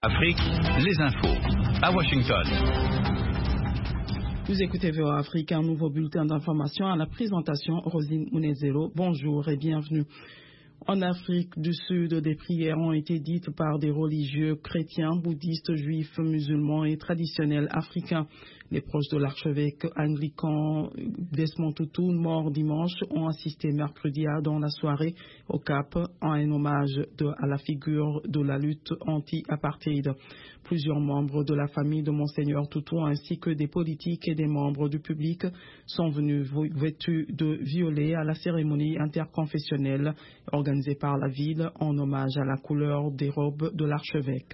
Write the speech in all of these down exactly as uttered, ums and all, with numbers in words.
Afrique, les infos. À Washington. Vous écoutez V O A Afrique, un nouveau bulletin d'information à la présentation Rosine Munezero. Bonjour et bienvenue. En Afrique du Sud, des prières ont été dites par des religieux chrétiens, bouddhistes, juifs, musulmans et traditionnels africains. Les proches de l'archevêque anglican Desmond Tutu, mort dimanche, ont assisté mercredi dans la soirée au Cap en un hommage de, à la figure de la lutte anti-apartheid. Plusieurs membres de la famille de Monseigneur Tutu ainsi que des politiques et des membres du public sont venus vêtus de violet à la cérémonie interconfessionnelle organisée par la ville en hommage à la couleur des robes de l'archevêque.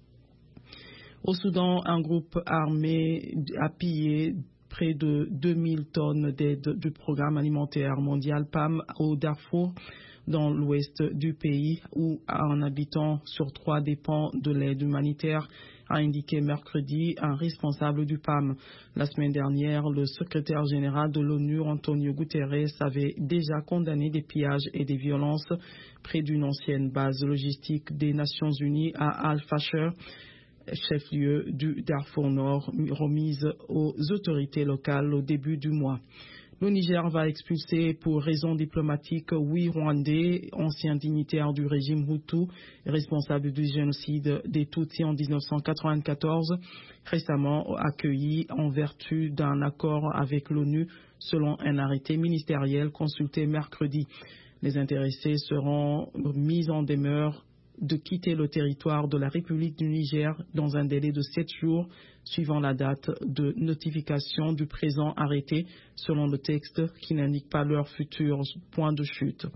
Au Soudan, un groupe armé a pillé près de deux mille tonnes d'aide du programme alimentaire mondial P A M au Darfour, dans l'ouest du pays, où un habitant sur trois dépend de l'aide humanitaire, a indiqué mercredi un responsable du P A M. La semaine dernière, le secrétaire général de l'ONU, Antonio Guterres, avait déjà condamné des pillages et des violences près d'une ancienne base logistique des Nations Unies à Al-Fasher, chef-lieu du Darfour Nord, remise aux autorités locales au début du mois. Le Niger va expulser pour raisons diplomatiques huit Rwandais, anciens dignitaires du régime Hutu, responsables du génocide des Tutsis en mille neuf cent quatre-vingt-quatorze, récemment accueillis en vertu d'un accord avec l'ONU selon un arrêté ministériel consulté mercredi. Les intéressés seront mis en demeure de quitter le territoire de la République du Niger dans un délai de sept jours suivant la date de notification du présent arrêté, selon le texte qui n'indique pas leur futur point de chute.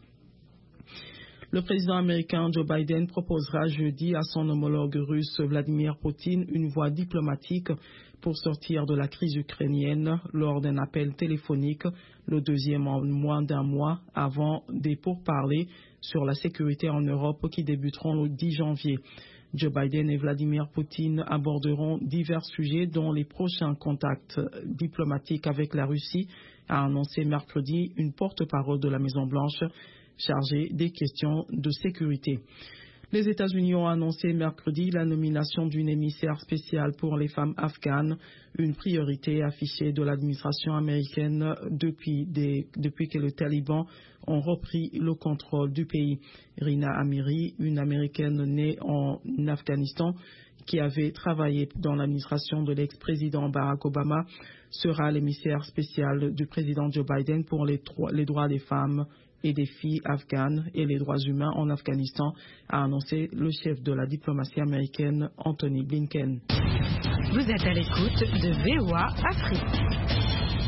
Le président américain Joe Biden proposera jeudi à son homologue russe Vladimir Poutine une voie diplomatique pour sortir de la crise ukrainienne lors d'un appel téléphonique, le deuxième en moins d'un mois avant des pourparlers sur la sécurité en Europe qui débuteront le dix janvier. Joe Biden et Vladimir Poutine aborderont divers sujets dont les prochains contacts diplomatiques avec la Russie, a annoncé mercredi une porte-parole de la Maison-Blanche chargée des questions de sécurité. Les États-Unis ont annoncé mercredi la nomination d'une émissaire spéciale pour les femmes afghanes, une priorité affichée de l'administration américaine depuis, des, depuis que les talibans ont repris le contrôle du pays. Rina Amiri, une américaine née en Afghanistan, qui avait travaillé dans l'administration de l'ex-président Barack Obama, sera l'émissaire spéciale du président Joe Biden pour les, les droits des femmes et des filles afghanes et les droits humains en Afghanistan, a annoncé le chef de la diplomatie américaine, Anthony Blinken. Vous êtes à l'écoute de V O A Afrique.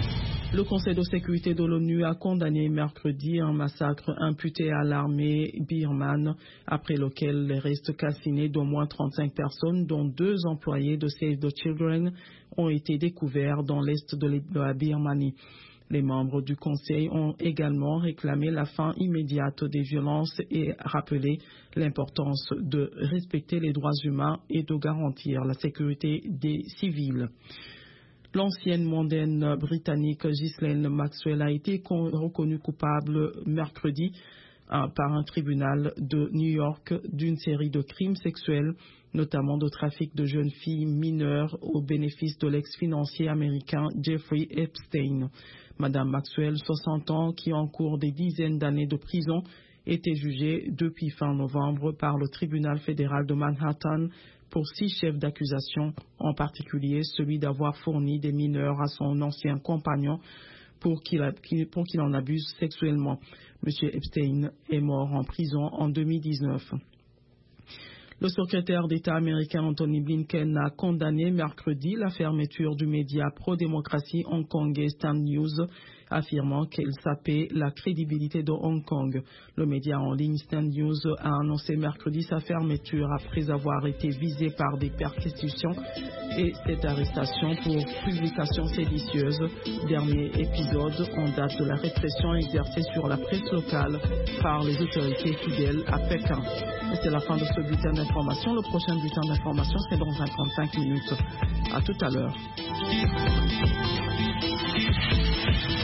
Le Conseil de sécurité de l'ONU a condamné mercredi un massacre imputé à l'armée birmane, après lequel les restes calcinés d'au moins trente-cinq personnes, dont deux employés de Save the Children, ont été découverts dans l'est de la Birmanie. Les membres du Conseil ont également réclamé la fin immédiate des violences et rappelé l'importance de respecter les droits humains et de garantir la sécurité des civils. L'ancienne mondaine britannique Ghislaine Maxwell a été reconnue coupable mercredi euh, par un tribunal de New York d'une série de crimes sexuels, notamment de trafic de jeunes filles mineures au bénéfice de l'ex-financier américain Jeffrey Epstein. Madame Maxwell, soixante ans, qui encourt des dizaines d'années de prison, était jugée depuis fin novembre par le tribunal fédéral de Manhattan pour six chefs d'accusation, en particulier celui d'avoir fourni des mineurs à son ancien compagnon pour qu'il, a, pour qu'il en abuse sexuellement. Monsieur Epstein est mort en prison en deux mille dix-neuf. Le secrétaire d'État américain Anthony Blinken a condamné mercredi la fermeture du média pro-démocratie hongkongais Stand News, affirmant qu'elle sapait la crédibilité de Hong Kong. Le média en ligne Stand News a annoncé mercredi sa fermeture après avoir été visé par des perquisitions et cette arrestation pour publication séditieuse, dernier épisode en date de la répression exercée sur la presse locale par les autorités fidèles à Pékin. Et c'est la fin de ce bulletin d'information. Le prochain bulletin d'information, c'est dans cinquante-cinq minutes. À tout à l'heure.